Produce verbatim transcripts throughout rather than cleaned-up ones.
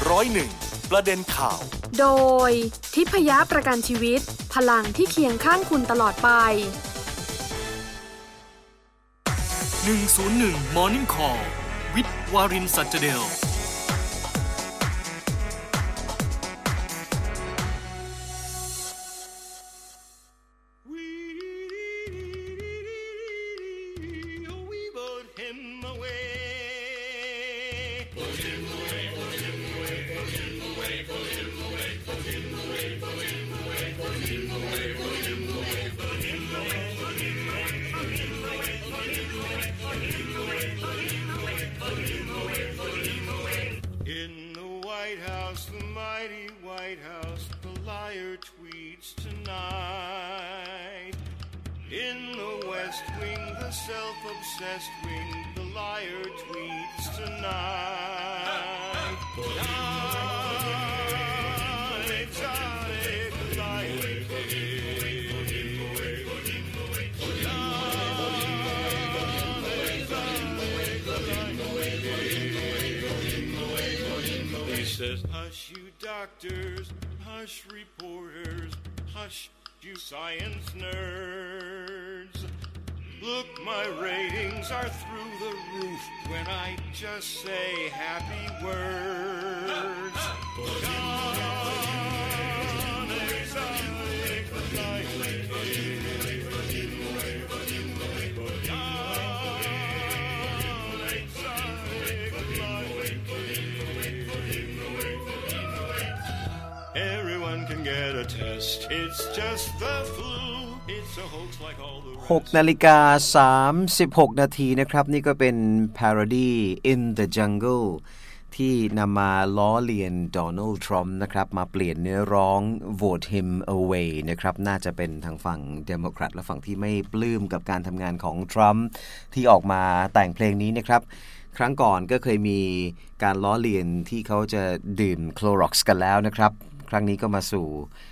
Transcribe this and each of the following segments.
ร้อยเอ็ดประเด็นข่าวโดยทิพยประกันชีวิตพลังที่เคียงข้างคุณตลอดไปหนึ่งศูนย์หนึ่ง Morning Call วิทย์วารินสัจเดล Self-obsessed wing, the liar tweets tonight. Exotic, exotic, liar. He says, hush you doctors, hush reporters, hush you science nerds.Look, my ratings are through the roof when I just say happy words. Gone exotic life. Gone exotic life. Everyone can get a test. It's just the flu.It's a hoax like all the rest. หกนาฬิกาสามสิบหกนาทีนะครับนี่ก็เป็น parody in the jungle ที่นำมาล้อเลียนโดนัลด์ทรัมป์นะครับมาเปลี่ยนเนื้อร้อง vote him away นะครับน่าจะเป็นทางฝั่งเดโมแครตและฝั่งที่ไม่ปลื้มกับการทำงานของทรัมป์ที่ออกมาแต่งเพลงนี้นะครับครั้งก่อนก็เคยมีการล้อเลียนที่เขาจะดื่ม Clorox กันแล้วนะครับครั้งนี้ก็มาสู่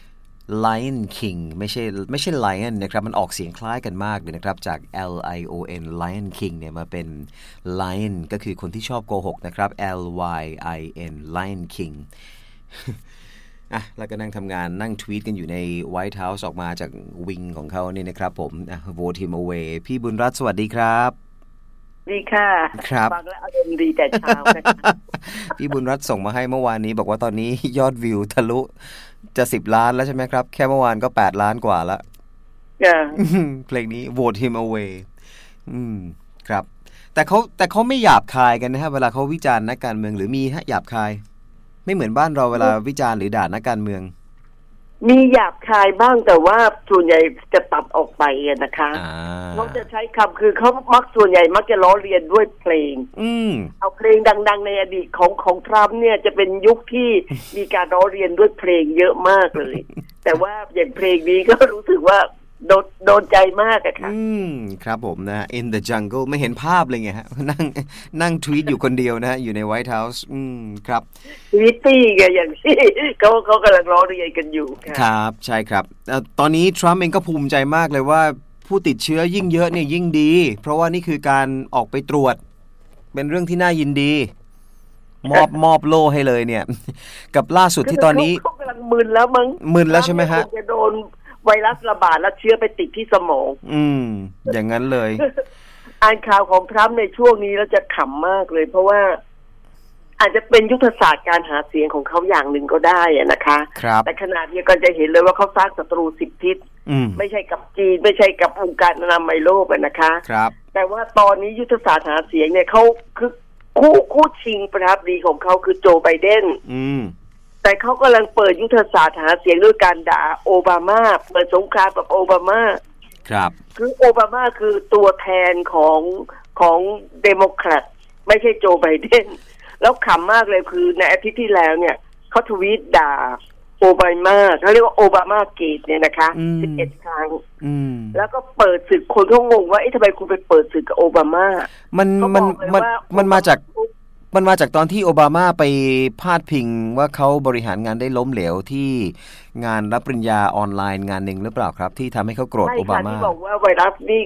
Lion King ไม่ใช่ไม่ใช่ Lion นะครับมันออกเสียงคล้ายกันมากเลยนะครับจาก L I O N Lion King เนี่ยมาเป็น Lion ก็คือคนที่ชอบโกหกนะครับ L Y I N Lion King อ่ะแล้วก็นั่งทำงานนั่งทวีตกันอยู่ใน White House ออกมาจากวิงของเขาเนี่ยนะครับผมอ่ะ Vote him away พี่บุญรัตน์สวัสดีครับดีค่ะครับฟังแล้วอารมณ์ดีแต่เช้านะคะพี่บุญรัตน์ส่งมาให้เมื่อวานนี้บอกว่าตอนนี้ยอดวิวทะลุจะสิบล้านแล้วใช่ไหมครับแค่เมื่อวานก็แปดล้านกว่าแล้วเพลงนี้ Vote him away อืมครับแต่เขาแต่เขาไม่หยาบคายกันนะฮะเวลาเขาวิจารณ์นักการเมืองหรือมีฮะหยาบคายไม่เหมือนบ้านเราเวลาวิจารณ์หรือด่านักการเมืองมีหยาบคายบ้างแต่ว่าส่วนใหญ่จะตัดออกไปนะคะเขาจะใช้คำคือเขามักส่วนใหญ่มักจะล้อเลียนด้วยเพลงเอาเพลงดังๆในอดีตของของทรัมป์เนี่ยจะเป็นยุคที่มีการล้อเลียนด้วยเพลงเยอะมากเลย แต่ว่าอย่างเพลงนี้ก็รู้สึกว่าโดนโดนใจมากอะค่ะอืมครับผมนะ In the jungle ไม่เห็นภาพเลยไงฮะนั่งนั่งทวีตอยู่คนเดียวนะฮะอยู่ใน White House อืมครับทวีตตี้ไงอย่างที่เขาเขากำลังล้อเลียนกันอยู่ครับใช่ครับตอนนี้ทรัมป์เองก็ภูมิใจมากเลยว่าผู้ติดเชื้อยิ่งเยอะเนี่ยยิ่งดีเพราะว่านี่คือการออกไปตรวจเป็นเรื่องที่น่ายินดีมอบมอบโล่ให้เลยเนี่ยกับล่าสุดที่ตอนนี้เขากำลังมึนแล้วมั้งมึนแล้วใช่ไหมฮะจะโดนไวรัสระบาดแล้วเชื้อไปติดที่สมองอืมอย่างนั้นเลยอ่านข่าวของทรัมป์ในช่วงนี้แล้วจะขำมากเลยเพราะว่าอาจจะเป็นยุทธศาสตร์การหาเสียงของเขาอย่างหนึ่งก็ได้นะคะแต่ขณะเดียวกันจะเห็นเลยว่าเขาสร้างศัตรูสิบทิศไม่ใช่กับจีนไม่ใช่กับองค์การอนามัยโลกนะคะแต่ว่าตอนนี้ยุทธศาสตร์หาเสียงเนี่ยเขาคือคู่คู่ชิงประธานาธิบดีของเขาคือโจไบเดนแต่เขากำลังเปิดยุทธศาสตร์หาเสียงด้วยการด่าโอบามาเปิดสงครามกับโอบามาครับคือโอบามาคือตัวแทนของของเดโมแครตไม่ใช่โจไบเดนแล้วขำมากเลยคือในอาทิตย์ที่แล้วเนี่ยเขาทวีตด่าโอบามาเขาเรียกว่าโอบามาเกตเนี่ยนะคะสิบเอ็ดครั้งแล้วก็เปิดศึกคนเขางงว่าเอ๊ะทำไมคุณไปเปิดศึกกับโอบามามันมันมันมันมาจากมันมาจากตอนที่โอบามาไปพาดพิงว่าเขาบริหารงานได้ล้มเหลวที่งานรับปริญญาออนไลน์งานหนึ่งหรือเปล่าครับที่ทำให้เขาโกรธโอบามาที่บอกว่าไวรัสนี่คือ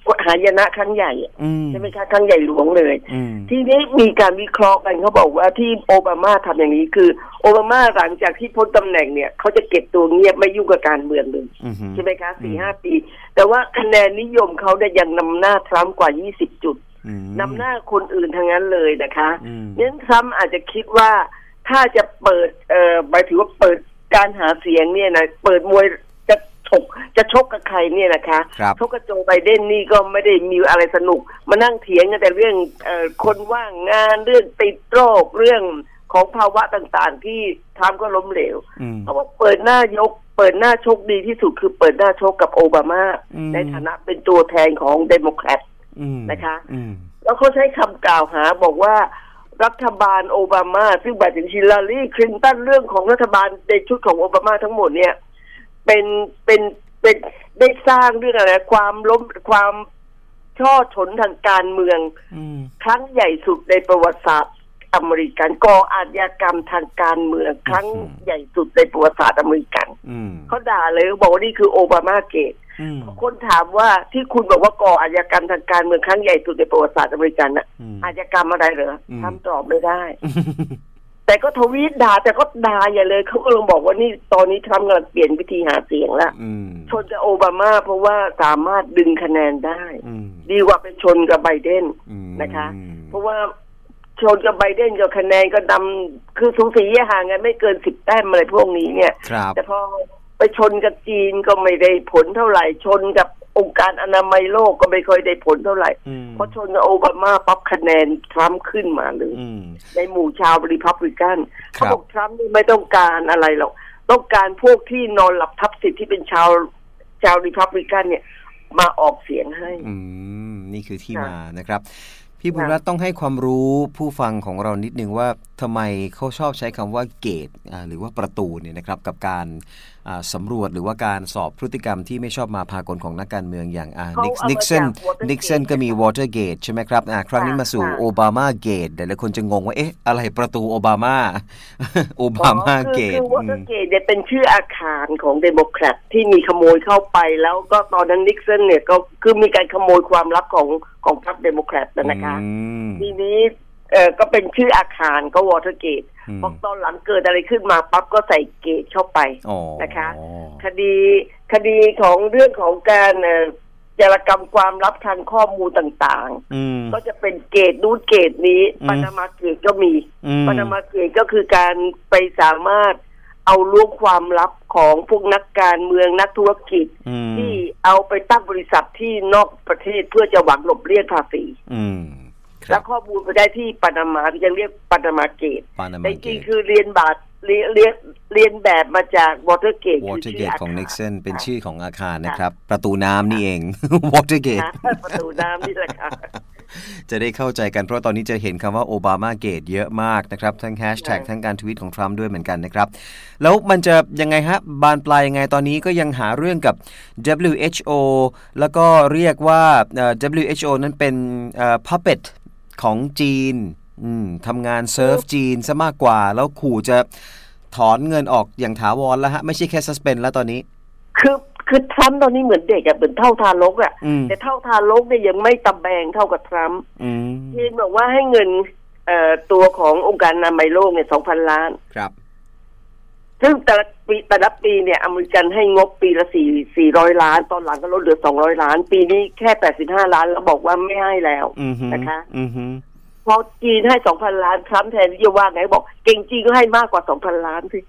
หายนะครั้งใหญ่ใช่ไหมคะครั้งใหญ่หลวงเลยทีนี้มีการวิเคราะห์กันเขาบอกว่าที่โอบามาทำอย่างนี้คือโอบามาหลังจากที่พ้นตำแหน่งเนี่ยเขาจะเก็บตัวเงียบไม่ยุ่งกับการเมืองเลยใช่ไหมคะสี่ห้าปีแต่ว่าคะแนนนิยมเขาเนี่ยยังนำหน้าทรัมป์กว่ายี่สิบจุดนำหน้าคนอื่นทั้งนั้นเลยนะคะนั้นทรัมป์อาจจะคิดว่าถ้าจะเปิดเอ่อหมายถึงว่าเปิดการหาเสียงเนี่ยนะเปิดมวยจะชกจะชกกับใครเนี่ยนะคะชกกับโจไบเดนนี่ก็ไม่ได้มีอะไรสนุกมานั่งเถียงกันแต่เรื่องเอ่อคนว่างงานเรื่องติดโรคเรื่องของภาวะต่างๆที่ทรัมป์ก็ล้มเหลวเพราะว่าเปิดหน้ายกเปิดหน้าชกดีที่สุดคือเปิดหน้าชกกับโอบามาในฐานะเป็นตัวแทนของเดโมแครตนะคะแล้วเขาใช้คำกล่าวหาบอกว่ารัฐบาลโอบามาซึ่งหมายถึงฮิลลารีคลินตันเรื่องของรัฐบาลในชุดของโอบามาทั้งหมดเนี่ยเป็นเป็นเป็นได้สร้างเรื่องอะไรความล้มความช่อฉนทางการเมืองครั้งใหญ่สุดในประวัติศาสตร์อเมริกันก่ออาชญากรรมทางการเมืองครั้งใหญ่สุดในประวัติศาสตร์อเมริกันเขาด่าเลยบอกว่านี่คือโอบามาเกตคนถามว่าที่คุณบอกว่าก่ออาชญากรรมทางการเมืองครั้งใหญ่สุดในประวัติศาสตร์อเมริกันน่ะอาชญากรรมอะไรเหรอคำตอบไม่ได้แต่ก็ทวีตด่าแต่ก็ด่าอย่าเลยเขาก็ลงบอกว่านี่ตอนนี้ทรัมป์กำลังเปลี่ยนวิธีหาเสียงแล้วชนกับโอบามาเพราะว่าสามารถดึงคะแนนได้ดีกว่าไปชนกับไบเดนนะคะเพราะว่าชนกับไบเดนกับคะแนนก็นำคือสูสีห่างกันไม่เกินสิบแต้มอะไรพวกนี้เนี่ยแต่พอไปชนกับจีนก็ไม่ได้ผลเท่าไหร่ชนกับองค์การอนามัยโลกก็ไม่ค่อยได้ผลเท่าไหร่เพราะชนกับโอบามาปั๊บคะแนนทรัมป์ขึ้นมาเลยในหมู่ชาวรีพับลิกันเขาบอกทรัมป์ไม่ต้องการอะไรหรอกต้องการพวกที่นอนหลับทับสิทธิ์ที่เป็นชาวชาวรีพับลิกันเนี่ยมาออกเสียงให้อืมนี่คือที่มานะครับพี่บุญรัตน์ต้องให้ความรู้ผู้ฟังของเรานิดนึงว่าทำไมเขาชอบใช้คำว่าเกตหรือว่าประตูเนี่ยนะครับกับการสำรวจหรือว่าการสอบพฤติกรรมที่ไม่ชอบมาพากลของนักการเมืองอย่างนิกสันนิกสันก็มีวอเตอร์เกตใช่ไหมครับครั้งนี้มาสู่โอบามาเกตแต่หลายคนจะงงว่าเอ๊ะอะไรประตูโอบามาโอบามาเกตคือวอเตอร์เกตเนี่ยเป็นชื่ออาคารของเดโมแครตที่มีขโมยเข้าไปแล้วก็ตอนนั้นนิกสันเนี่ยก็คือมีการขโมยความลับของของพรรคเดโมแครตนะคะทีนี้เอ่อก็เป็นชื่ออาคารก็วอเตอร์เกตพอตอนหลังเกิดอะไรขึ้นมาปั๊บก็ใส่เกตเข้าไปนะคะคดีคดีของเรื่องของการเอ่อจารกรรมความลับทางข้อมูลต่างๆก็จะเป็นเกตนู้นเกตนี้ปานามาเกตก็มีปานามาเกตก็คือการไปสามารถเอาล้วงความลับของพวกนักการเมืองนักธุรกิจที่เอาไปตั้งบริษัทที่นอกประเทศเพื่อจะหวังหลบเลี่ยงภาษีแล้วข้อมูลไปได้ที่ปานามาที่ยังเรียกปานามาเกตแต่จริงคือเรียนบาทเรียนเรียนเรียนแบบมาจากวอเตอร์เกตวอเตอร์เกตของนิกสันเป็นชื่อของอาคารนะครับประตูน้ำนี่เองวอเตอร์เกตประตูน้ำนี่แหละค่ะจะได้เข้าใจกันเพราะตอนนี้จะเห็นคำว่าโอบามาเกตเยอะมากนะครับทั้งแฮชแท็กทั้งการทวีตของทรัมป์ด้วยเหมือนกันนะครับแล้วมันจะยังไงฮะบานปลายยังไงตอนนี้ก็ยังหาเรื่องกับ ดับเบิลยู เอช โอ แล้วก็เรียกว่า ดับเบิลยู เอช โอ นั้นเป็น puppet ของจีนทำงานเซิร์ฟจีนซะมากกว่าแล้วขู่จะถอนเงินออกอย่างถาวรแล้วฮะไม่ใช่แค่ suspend แล้วตอนนี้คือคือทรัมป์ตอนนี้เหมือนเด็กอะเหมือนเท่าทารกอะแต่เท่าทารกเนี่ยยังไม่ตะแบงเท่ากับทรัมป์ที่บอกว่าให้เงินเอ่อตัวขององค์การอนามัยโลกเนี่ย สองพัน ล้านครับซึ่งแต่ละปีแต่ละปีเนี่ยอเมริกันให้งบปีละสี่ สี่ร้อยล้านตอนหลังก็ลดเหลือสองร้อยล้านปีนี้แค่แปดสิบห้าล้านแล้วบอกว่าไม่ให้แล้วนะคะพอจีนให้ สองพัน ล้านทรัมป์แทนที่จะว่าไงบอกเก่งจีนก็ให้มากกว่า สองพัน ล้านสิ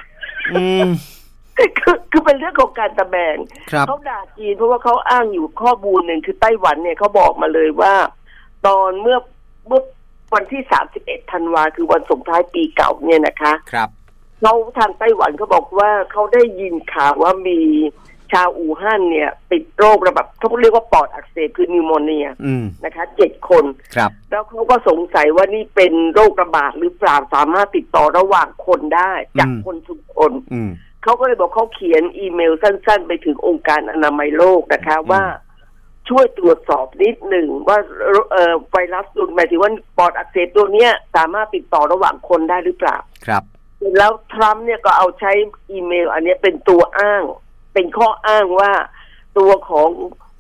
คือคือเป็นเรื่องของการตะแบงเขาด่าจีนเพราะว่าเขาอ้างอยู่ข้อมูลหนึ่งคือไต้หวันเนี่ยเขาบอกมาเลยว่าตอนเมื่อเมื่อวันที่สามสิบเอ็ดธันวาคือวันส่งท้ายปีเก่าเนี่ยนะคะครับเราทางไต้หวันเขาบอกว่าเขาได้ยินข่าวว่ามีชาวอู่ฮั่นเนี่ยติดโรคระบาดเขาเรียกว่าปอดอักเสบคือนิวโมเนียนะคะเจ็ดคนครับแล้วเขาก็สงสัยว่านี่เป็นโรคระบาดหรือเปล่าสามารถติดต่อระหว่างคนได้จากคนทุกคนเขาก็เลยบอกเขาเขียนอีเมลสั้นๆไปถึงองค์การอนามัยโลกนะคะว่าช่วยตรวจสอบนิดหนึ่งว่าเอ่อไวรัสตัวหมายถึงว่าปอดอักเสบตัวเนี้ยสามารถติดต่อระหว่างคนได้หรือเปล่าครับแล้วทรัมป์เนี่ยก็เอาใช้อีเมลอันนี้เป็นตัวอ้างเป็นข้ออ้างว่าตัวของ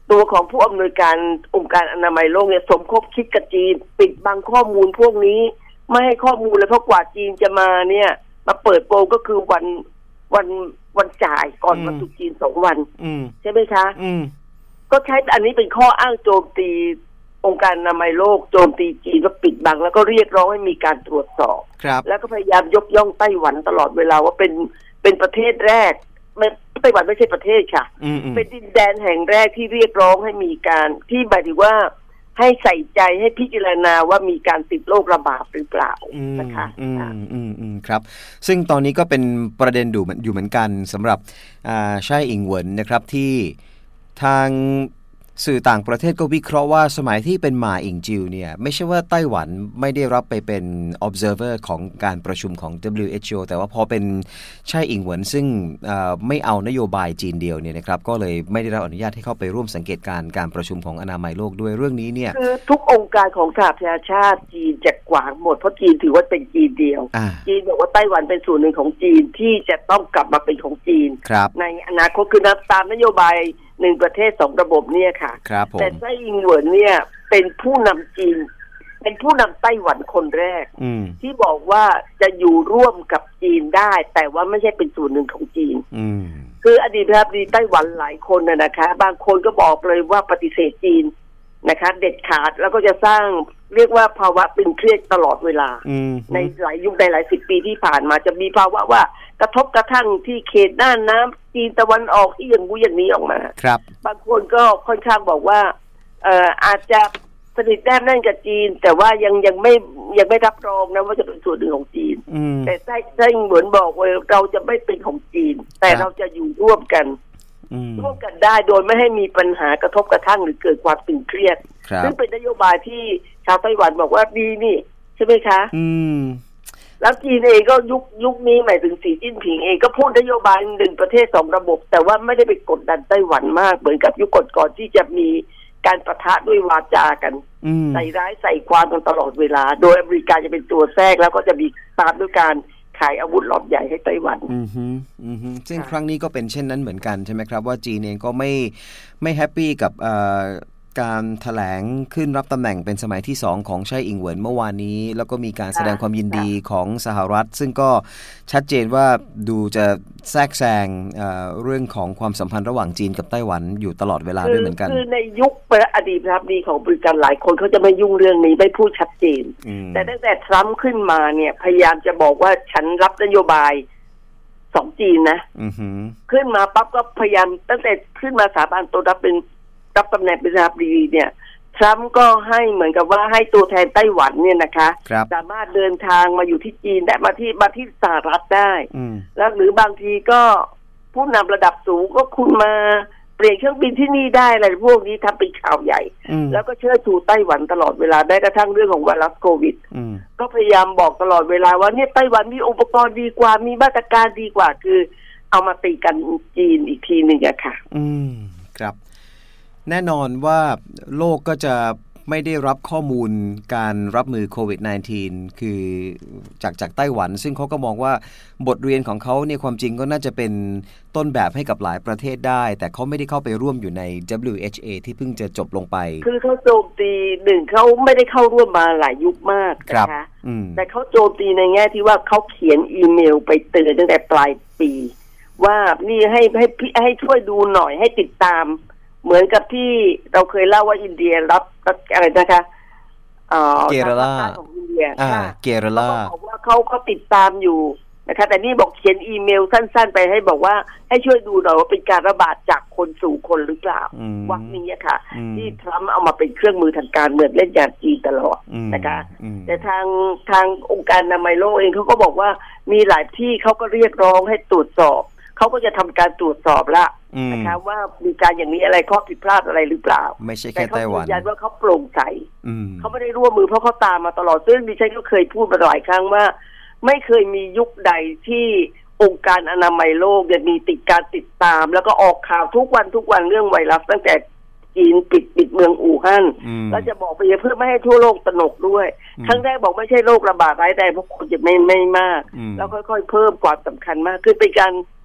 ตัวของผู้อำนวยการองค์การอนามัยโลกเนี่ยสมคบคิดกับจีนปิดบังข้อมูลพวกนี้ไม่ให้ข้อมูลเลยเพราะกว่าจีนจะมาเนี่ยมาเปิดโปงก็คือวันวันวันจ่ายก่อนวันตรุษจีนสองวันใช่ไหมคะก็ใช้อันนี้เป็นข้ออ้างโจมตีองค์การอนามัยโลกโจมตีจีนว่าปิดบังแล้วก็เรียกร้องให้มีการตรวจสอบแล้วก็พยายามยกย่องไต้หวันตลอดเวลาว่าเป็นเป็นประเทศแรกไม่ไต้หวันไม่ใช่ประเทศค่ะเป็นดินแดนแห่งแรกที่เรียกร้องให้มีการที่หมายถึงว่าให้ใส่ใจให้พิจารณาว่ามีการติดโรคระบาดหรือเปล่านะคะอืมอืมอืมครับซึ่งตอนนี้ก็เป็นประเด็นดูอยู่เหมือนกันสำหรับอ่าไช่อิงเหวินนะครับที่ทางสื่อต่างประเทศก็วิเคราะห์ว่าสมัยที่เป็นหม่าอิงจิวเนี่ยไม่ใช่ว่าไต้หวันไม่ได้รับไปเป็น observer ของการประชุมของ ดับเบิลยู เอช โอ แต่ว่าพอเป็นไช่อิงเหวินซึ่งไม่เอานโยบายจีนเดียวเนี่ยนะครับก็เลยไม่ได้รับอนุญาตให้เข้าไปร่วมสังเกตการณ์การประชุมของอนามัยโลกด้วยเรื่องนี้เนี่ยคือทุกองค์การของสหประชาชาติจีนจะกวางหมดเพราะจีนถือว่าเป็นจีนเดียวจีนบอกว่าไต้หวันเป็นส่วนหนึ่งของจีนที่จะต้องกลับมาเป็นของจีนในอนาคตคือตามนโยบายหนึ่งประเทศสองระบบเนี่ยค่ะแต่ไต้หวันเนี่ยเป็นผู้นำจีนเป็นผู้นำไต้หวันคนแรกที่บอกว่าจะอยู่ร่วมกับจีนได้แต่ว่าไม่ใช่เป็นส่วนหนึ่งของจีนคืออดีตประธานาธิบดีไต้หวันหลายคนนะนะคะบางคนก็บอกเลยว่าปฏิเสธจีนนะคะเด็ดขาดแล้วก็จะสร้างเรียกว่าภาวะตึงเครียดตลอดเวลาในหลายยุคในหลายสิบปีที่ผ่านมาจะมีภาวะว่ากระทบกระทั่งที่เขตน่านน้ำจีนตะวันออกที่อย่างงูอย่างนี้ออกมาครับบางคนก็ค่อนข้างบอกว่าเอ่ออาจจะสนิทแนบแน่นกับจีนแต่ว่ายังยังไม่ยังไม่รับรองนะว่าจะเป็นส่วนหนึ่งของจีนแต่ไต้ไต้เหมือนบอกว่าเราจะไม่เป็นของจีนแต่เราจะอยู่ร่วมกันร่วมกันได้โดยไม่ให้มีปัญหากระทบกระทั่งหรือเกิดความตึงเครียดซึ่งเป็นนโยบายที่ชาวไต้หวันบอกว่าดีนี่ใช่ไหมคะอืมแล้วจีนเองก็ยุคยุคนี้หมายถึงสีจิ้นผิงเองก็พูดนโยบายหนึ่งประเทศสองระบบแต่ว่าไม่ได้ไปกดดันไต้หวันมากเหมือนกับยุคก่อนๆที่จะมีการปะทะด้วยวาจากันใส่ร้ายใส่ความกันตลอดเวลาโดยอเมริกาจะเป็นตัวแทรกแล้วก็จะมีตามด้วยการขายอาวุธรอบใหญ่ให้ไต้หวันอือฮึอือฮึซึ่งครั้งนี้ก็เป็นเช่นนั้นเหมือนกันใช่ไหมครับว่าจีนเองก็ไม่ไม่แฮปปี้กับเอ่อการแถลงขึ้นรับตำแหน่งเป็นสมัยที่สองของไช่อิงเหวินเมื่อวานนี้แล้วก็มีการแสดงความยินดีของสหรัฐซึ่งก็ชัดเจนว่าดูจะแทรกแซง เอ่อ เรื่องของความสัมพันธ์ระหว่างจีนกับไต้หวันอยู่ตลอดเวลาด้วยเหมือนกันคือในยุคอดีตประธานาธิบดีของอเมริกันหลายคนเขาจะไม่ยุ่งเรื่องนี้ไม่พูดชัดเจนแต่ตั้งแต่ทรัมป์ขึ้นมาเนี่ยพยายามจะบอกว่าฉันรับนโยบายสองจีนนะขึ้นมาปั๊บก็พยายามตั้งแต่ขึ้นมาสาบานตัวรับเป็นรับตำแหน่งเป็นประธานาธิบดีเนี่ยทรัมป์ก็ให้เหมือนกับว่าให้ตัวแทนไต้หวันเนี่ยนะคะสามารถเดินทางมาอยู่ที่จีนได้มาที่มาที่สหรัฐได้แล้วหรือบางทีก็ผู้นำระดับสูงก็คุณมาเปลี่ยนเครื่องบินที่นี่ได้อะไรพวกนี้ทำเป็นข่าวใหญ่แล้วก็เชิดชูไต้หวันตลอดเวลาได้กระทั่งเรื่องของไวรัสโควิดก็พยายามบอกตลอดเวลาว่าเนี่ยไต้หวันมีอุปกรณ์ดีกว่ามีมาตรการดีกว่าคือเอามาตีกันจีนอีกทีหนึ่งอะค่ะอืมครับแน่นอนว่าโลกก็จะไม่ได้รับข้อมูลการรับมือโควิด สิบเก้า คือจากจากไต้หวันซึ่งเขาก็มองว่าบทเรียนของเขาเนี่ยความจริงก็น่าจะเป็นต้นแบบให้กับหลายประเทศได้แต่เขาไม่ได้เข้าไปร่วมอยู่ใน ดับเบิลยู เอช โอ ที่เพิ่งจะจบลงไปคือเขาโจมตีหนึ่งเขาไม่ได้เข้าร่วมมาหลายยุคมากนะคะแต่เขาโจมตีในแง่ที่ว่าเขาเขียนอีเมลไปเตือนตั้งแต่ปลายปีว่านี่ให้ให้ให้ช่วยดูหน่อยให้ติดตามเหมือนกับที่เราเคยเล่าว่าอินเดียรับอะไรนะคะเกเรลาของอินเดียเกเรลาบอกว่าเขาเขาติดตามอยู่นะคะแต่นี่บอกเขียนอีเมลสั้นๆไปให้บอกว่าให้ช่วยดูหน่อยว่าเป็นการระบาดจากคนสู่คนหรือเปล่าวักนี้ค่ะที่ทรัมป์เอามาเป็นเครื่องมือทางการเมืองเล่นยาจีนตลอดนะคะแต่ทางทางองค์การอนามัยโลกเองเขาก็บอกว่ามีหลายที่เขาก็เรียกร้องให้ตรวจสอบเขาก็จะทำการตรวจสอบละนะคะว่ามีการอย่างนี้อะไรข้อผิดพลาดอะไรหรือเปล่าไม่ใช่แค่ไต้หวันแต่เขายืนยันว่าเขาโปร่งใสเขาไม่ได้ร่วมมือเพราะเขาตามมาตลอดซึ่งดิฉันก็เคยพูดมาหลายครั้งว่าไม่เคยมียุคใดที่องค์การอนามัยโลกจะมีติดการติดตามแล้วก็ออกข่าวทุกวันทุกวันเรื่องไวรัสตั้งแต่จีนปิดปิดเมืองอู่ฮั่นแล้วจะบอกไปเพื่อไม่ให้ทั่วโลกตระหนกด้วยครั้งแรกบอกไม่ใช่โรคระบาดร้ายแรงเพราะคนจะไม่ไม่มากแล้วค่อยๆเพิ่มความสำคัญมากขึ้นเป็นการ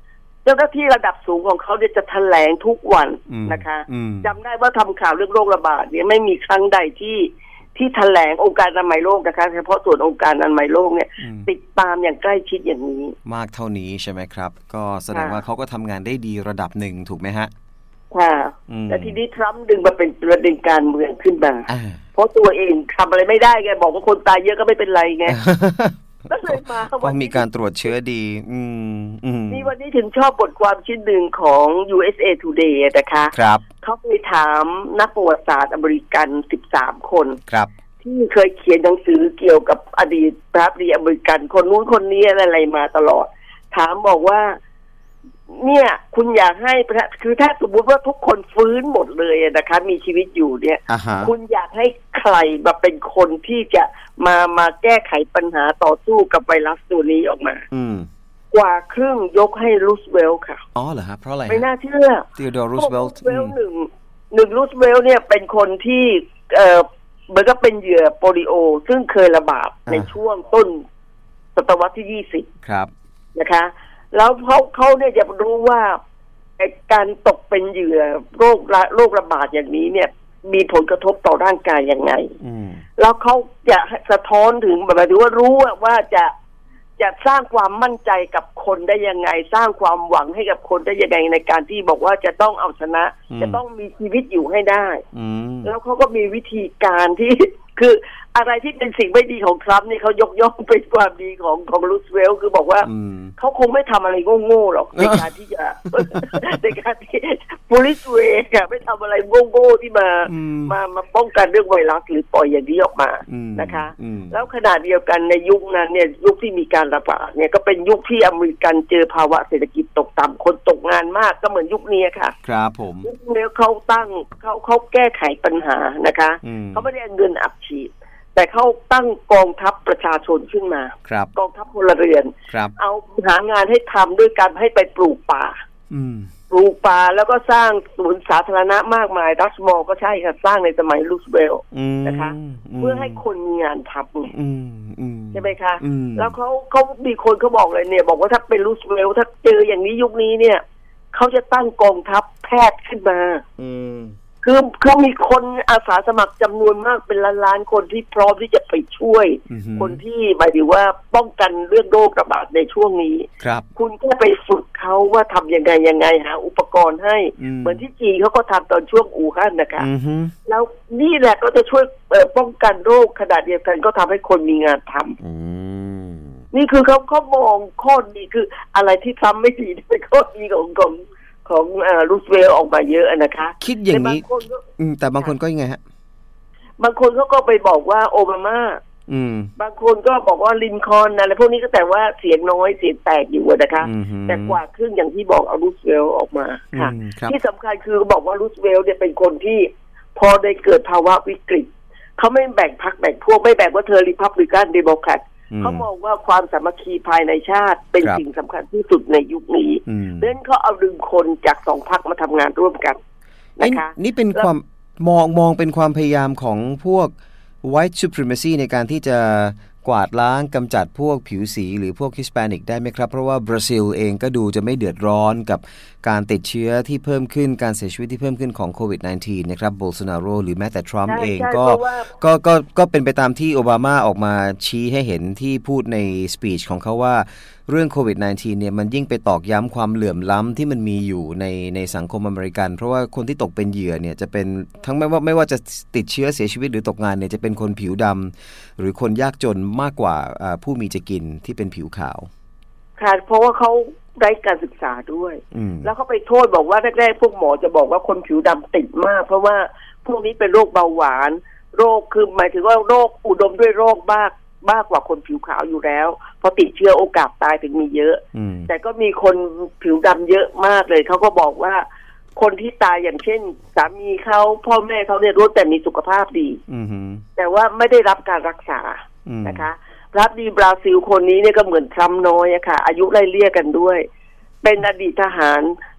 เจ้าหน้าที่ระดับสูงของเขาเนี่ยจะแถลงทุกวันนะคะจำได้ว่าทำข่าวเรื่องโรคระบาดเนี่ยไม่มีครั้งใดที่ที่แถลงองค์การอนามัยโลกนะคะเฉพาะส่วนองค์การอนามัยโลกเนี่ยติดตามอย่างใกล้ชิดอย่างนี้มากเท่านี้ใช่ไหมครับก็แสดงว่าเขาก็ทำงานได้ดีระดับหนึ่งถูกไหมฮะค่ะแต่ทีนี้ทรัมป์ดึงมาเป็นประเด็นการเมืองขึ้นมาเพราะตัวเองทำอะไรไม่ได้ไงบอกว่าคนตายเยอะก็ไม่เป็นไรไงก็เลยมาว่ามีการตรวจเชื้อดีอืมอืมนี่วันนี้ถึงชอบบทความชิ้นหนึ่งของ ยู เอส เอ Today นะคะครับเขาไปถามนักประวัติศาสตร์อเมริกันสิบสามคนครับที่เคยเขียนหนังสือเกี่ยวกับอดีตประธานาธิบดีอเมริกันคนนู้นคนนี้อะไรมาตลอดถามบอกว่าเนี่ยคุณอยากให้คือถ้าสมมติว่าทุกคนฟื้นหมดเลยนะคะมีชีวิตอยู่เนี่ย uh-huh. คุณอยากให้ใครมาเป็นคนที่จะมามาแก้ไขปัญหาต่อสู้กับไวรัสตัวนี้ออกมาอืมกว่าครึ่งยกให้รูสเวลต์ค่ะอ๋อเหรอครับเพราะอะไรไม่น่าเชื่อทีโอดอร์รูสเวลต์หนึ่งหนึ่งรูสเวลต์เนี่ยเป็นคนที่เอ่อเหมือนกับเป็นเหยื่อโปลิโอซึ่งเคยระบาดในช่วงต้นศตวรรษที่ยี่สิบครับนะคะแล้วเขาเขาเนี่ยจะรู้ว่าการตกเป็นเหยื่อโรคโรคระบาดอย่างนี้เนี่ยมีผลกระทบต่อร่างกายยังไงแล้วเขาจะสะท้อนถึงหมายถึงว่ารู้ว่าจะจะสร้างความมั่นใจกับคนได้ยังไงสร้างความหวังให้กับคนได้ยังไงในการที่บอกว่าจะต้องเอาชนะจะต้องมีชีวิตอยู่ให้ได้แล้วเขาก็มีวิธีการที่คืออะไรที่เป็นสิ่งไม่ดีของทรัมป์นี่เขายกย่องเป็นความดีของของรูสเวลต์คือบอกว่าเขาคงไม่ทำอะไรโง่ๆหรอกในการที่จะในการที่ police way อะไม่ทำอะไรโง่ๆที่มามามาป้องกันเรื่องไวรัสหรือปล่อยอย่างนี้ออกมานะคะแล้วขณะเดียวกันในยุคนั้นเนี่ยยุคที่มีการระบาดเนี่ยก็เป็นยุคที่อเมริกันเจอภาวะเศรษฐกิจตกต่ำคนตกงานมากก็เหมือนยุคนี้ค่ะครับผมยุคนี้เขาตั้งเขาเขาแก้ไขปัญหานะคะเขาไม่ได้เอาเงินอัดฉีดแต่เขาตั้งกองทัพประชาชนขึ้นมากองทัพพลเรือนเอาหางานให้ทำด้วยการให้ไปปลูกป่าปลูกป่าแล้วก็สร้างศูนย์สาธารณะมากมายดัชมอลก็ใช่ค่ะสร้างในสมัยรูสเวลต์นะคะเพื่อให้คนมีงานทำใช่ไหมคะแล้วเขาเขามีคนเขาบอกเลยเนี่ยบอกว่าถ้าเป็นรูสเวลต์ถ้าเจออย่างนี้ยุคนี้เนี่ยเขาจะตั้งกองทัพแพทย์ขึ้นมาคือคือมีคนอาสาสมัครจำนวนมากเป็นล้านๆคนที่พร้อมที่จะไปช่วย mm-hmm. คนที่หมายถึงว่าป้องกันเรื่องโรคระบาดในช่วงนี้ครับคุณแค่ไปฝึกเขาว่าทำยังไงยังไงหาอุปกรณ์ให้ mm-hmm. เหมือนที่จีนเขาก็ทำตอนช่วงอู่ฮั่นนะคะ mm-hmm. แล้วนี่แหละก็จะช่วยป้องกันโรคขนาดเดียวกันก็ทำให้คนมีงานทำ mm-hmm. นี่คือเขาเขามองข้อดีคืออะไรที่ทำไม่ดีเป็นข้อดีของของของรูสเวลต์ออกมาเยอะนะคะคิดอย่างนี้แต่บางคนก็ยังไงฮะบางคนเขาก็ไปบอกว่าโอบามาบางคนก็บอกว่าลินคอล์นอะไรพวกนี้ก็แต่ว่าเสียงน้อยเสียงแตกอยู่นะคะแต่กว่าครึ่งอย่างที่บอกเอารูสเวลต์ออกมาค่ะที่สำคัญคือบอกว่ารูสเวลต์เนี่ยเป็นคนที่พอได้เกิดภาวะวิกฤตเขาไม่แบ่งพรรคแบ่งพวกไม่แบ่งว่าเธอริพับลิกันเดโมแครตเขามองว่าความสามัคคีภายในชาติเป็นสิ่งสำคัญที่สุดในยุคนี้เพราะฉะนั้นเขาเอาดึงคนจากสองพรรคมาทำงานร่วมกันนะคะนี่เป็นความมองมองเป็นความพยายามของพวก white supremacy ในการที่จะกวาดล้างกำจัดพวกผิวสีหรือพวกฮิสแปนิกได้ไหมครับเพราะว่าบราซิลเองก็ดูจะไม่เดือดร้อนกับการติดเชื้อที่เพิ่มขึ้นการเสียชีวิตที่เพิ่มขึ้นของโควิด สิบเก้า นะครับโบลโซนาโรหรือแม้แต่ทรัมป์เองก็ก็ก็ก็เป็นไปตามที่โอบามาออกมาชี้ให้เห็นที่พูดในสปีชของเขาว่าเรื่องโควิด สิบเก้า เนี่ยมันยิ่งไปตอกย้ำความเหลื่อมล้ำที่มันมีอยู่ในในสังคมอเมริกันเพราะว่าคนที่ตกเป็นเหยื่อเนี่ยจะเป็นทั้งไม่ว่าไม่ว่าจะติดเชื้อเสียชีวิตหรือตกงานเนี่ยจะเป็นคนผิวดำหรือคนยากจนมากกว่าผู้มีจะกินที่เป็นผิวขาวค่ะเพราะว่าเขาได้การศึกษาด้วยแล้วเขาไปโทษบอกว่าแรกๆพวกหมอจะบอกว่าคนผิวดำติดมากเพราะว่าพวกนี้เป็นโรคเบาหวานโรคคือหมายถึงว่าโรคอุดมด้วยโรคมากมากกว่าคนผิวขาวอยู่แล้วพอติดเชื้อโอกาสตายถึงมีเยอะแต่ก็มีคนผิวดำเยอะมากเลยเขาก็บอกว่าคนที่ตายอย่างเช่นสามีเขาพ่อแม่เขาเนี่ยรู้แต่มีสุขภาพดีแต่ว่าไม่ได้รับการรักษานะคะรับดีบราซิลคนนี้เนี่ยก็เหมือนทรัมป์น้อยอะค่ะอายุไล่เลี่ยกันด้วยเป็นอดีตทหาร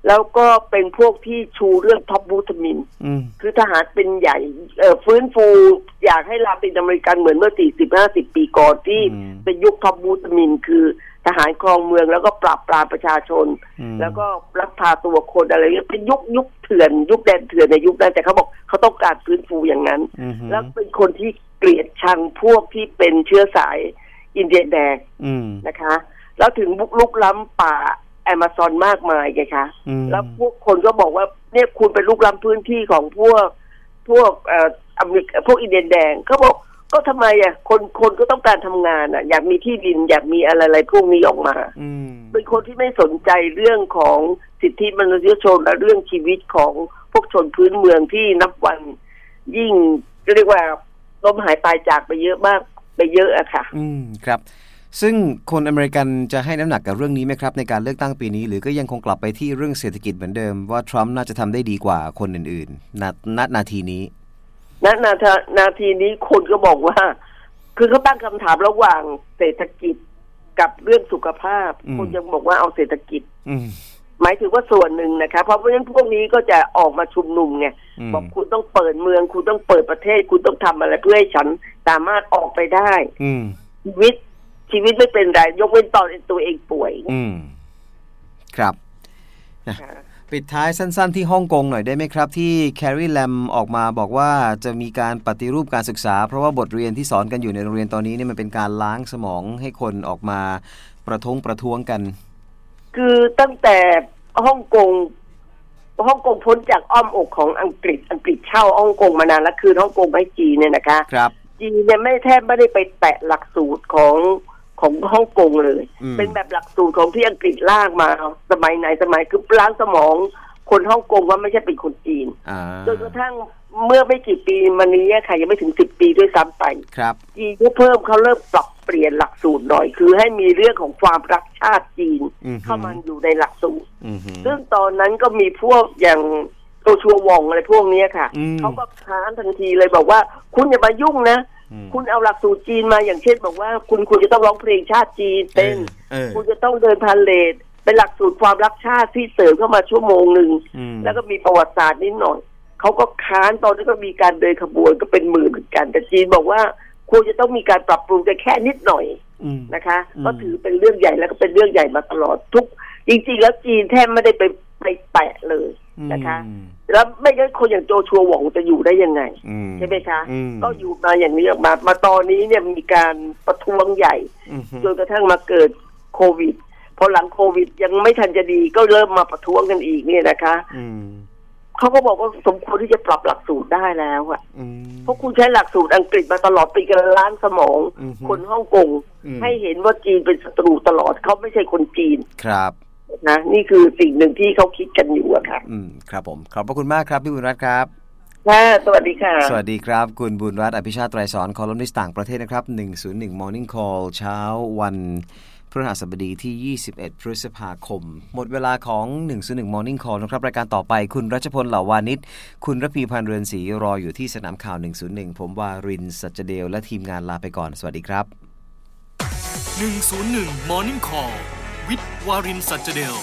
แล้วก็เป็นพวกที่ชูเรื่องท็อปบูตามินคือทหารเป็นใหญ่เอ่อฟื้นฟูอยากให้ลาตินอเมริกันเหมือนเมื่อ สี่สิบห้าสิบ ปีก่อนที่เป็นยุคท็อปบูตามินคือทหารครองเมืองแล้วก็ปราบปรามประชาชนแล้วก็ลักพาตัวคนอะไรเงี้ยเป็นยุคยุคเถื่อนยุคแดนเถื่อนในยุคนั้นแต่เขาบอกเขาต้องการฟื้นฟูอย่างนั้นแล้วเป็นคนที่เกลียดชังพวกที่เป็นเชื้อสายอินเดียแดงนะคะแล้วถึงบุกลุกล้ำป่าแอมะซอนมากมายไงคะแล้วพวกคนก็บอกว่าเนี่ยคุณเป็นลุกล้ำพื้นที่ของพวกพวกเอ่ออเมริกพวกอินเดียแดงเขาบอกก็ทำไมอ่ะคนคนก็ต้องการทำงานอ่ะอยากมีที่ดินอยากมีอะไรอะไรพวกนี้ออกมาเป็นคนที่ไม่สนใจเรื่องของสิทธิมนุษยชนและเรื่องชีวิตของพวกชนพื้นเมืองที่นับวันยิ่งเรียกว่าล้มหายตายจากไปเยอะมากไปเยอะอะค่ะอืมครับซึ่งคนอเมริกันจะให้น้ำหนักกับเรื่องนี้ไหมครับในการเลือกตั้งปีนี้หรือก็ยังคงกลับไปที่เรื่องเศรษฐกิจเหมือนเดิมว่าทรัมป์น่าจะทำได้ดีกว่าคนอื่นๆณณนาทีนี้ณนาทีนาทีนี้คนก็บอกว่าคือเขาตั้งคำถามระหว่างเศรษฐกิจกับเรื่องสุขภาพคนยังบอกว่าเอาเศรษฐกิจหมายถึงว่าส่วนหนึ่งนะคะเพราะเพราะฉะนั้นพวกนี้ก็จะออกมาชุมนุมไงบอกคุณต้องเปิดเมืองคุณต้องเปิดประเทศคุณต้องทำอะไรเพื่อให้ฉันสามารถออกไปได้ชีวิตชีวิตไม่เป็นไรยกเว้นตอนตัวเองป่วยอืมครับนะปิดท้ายสั้นๆที่ฮ่องกงหน่อยได้ไหมครับที่แคร์รีแลมออกมาบอกว่าจะมีการปฏิรูปการศึกษาเพราะว่าบทเรียนที่สอนกันอยู่ในโรงเรียนตอนนี้เนี่ยมันเป็นการล้างสมองให้คนออกมาประท้วงประท้วงกันคือตั้งแต่ฮ่องกงฮ่องกงพ้นจากอ้อมอกของอังกฤษอังกฤษเช่าฮ่องกงมานานแล้วคืนฮ่องกงให้จีนเนี่ยนะคะครับจีนเนี่ยไม่แทบไม่ได้ไปแตะหลักสูตรของของฮ่องกงเลยเป็นแบบหลักสูตรของที่อังกฤษลากมาสมัยไหนสมัยคือล้างสมองคนฮ่องกงว่าไม่ใช่เป็นคนจีนจนกระทั่งเมื่อไม่กี่ปีมานี้ค่ะยังไม่ถึงสิบปีด้วยซ้ำไปจีนก็เพิ่มเขาเริ่มปรับเปลี่ยนหลักสูตรหน่อยคือให้มีเรื่องของความรักชาติจีนเข้ามาอยู่ในหลักสูตรซึ่งตอนนั้นก็มีพวกอย่างโตชัววองอะไรพวกนี้ค่ะเขาก็ค้านทันทีเลยบอกว่าคุณอย่ามายุ่งนะคุณเอาหลักสูตรจีนมาอย่างเช่นบอกว่าคุณคุณจะต้องร้องเพลงชาติจีนเต้นคุณจะต้องเดินพาเหรดเป็นหลักสูตรความรักชาติที่เสริมเข้ามาชั่วโมงหนึ่งแล้วก็มีประวัติศาสตร์นิดหน่อยเขาก็ค้านตอนนี้ก็มีการเดินขบวนก็เป็นหมื่นเหมือนกันแต่จีนบอกว่าควรจะต้องมีการปรับปรุงแต่แค่นิดหน่อยนะคะก็ถือเป็นเรื่องใหญ่แล้วก็เป็นเรื่องใหญ่มาตลอดทุกจริงๆแล้วจีนแทบไม่ได้ไปไปแตะเลยนะคะแล้วไม่งั้นคนอย่างโจชัวหวงจะอยู่ได้ยังไงใช่ไหมคะก็อยู่มาอย่างนี้ออกมามาตอนนี้เนี่ยมีการประท้วงใหญ่จนกระทั่งมาเกิดโควิดพอหลังโควิดยังไม่ทันจะดีก็เริ่มมาประท้วงกันอีกเนี่ยนะคะเขาก็บอกว่าสมควรที่จะปรับหลักสูตรได้แล้วอ่ะเพราะคุณใช้หลักสูตรอังกฤษมาตลอดปีกันล้านสมองคนฮ่องกงให้เห็นว่าจีนเป็นศัตรูตลอดเขาไม่ใช่คนจีนครับนะนี่คือสิ่งหนึ่งที่เขาคิดกันอยู่อะครับอืมครับผมขอบพระคุณมากครับพี่บุญรัตน์ครับค่ะสวัสดีค่ะสวัสดีครับคุณบุญรัตน์อภิชาติไตรสอนคอลัมนิสต์ต่างประเทศนะครับหนึ่งศูนย์หนึ่ง Morning Call เช้าวันพฤหัสบดีที่ยี่สิบเอ็ดพฤษภาคมหมดเวลาของหนึ่งศูนย์หนึ่ง Morning Call นะครับรายการต่อไปคุณรัชพลเหล่าวานิชคุณระพีพันธ์เรือนศรีรออยู่ที่สนามข่าวหนึ่งศูนย์หนึ่งผมวารินทร์สัจเดลและทีมงานลาไปก่อนสวัสดีครับหนึ่งศูนย์หนึ่ง Morning Call วิทย์วารินทร์สัจเดล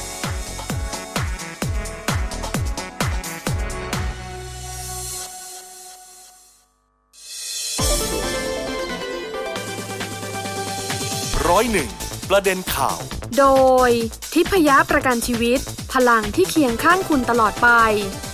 ร้อยหนึ่งประเด็นข่าวโดยทิพยประกันชีวิตพลังที่เคียงข้างคุณตลอดไป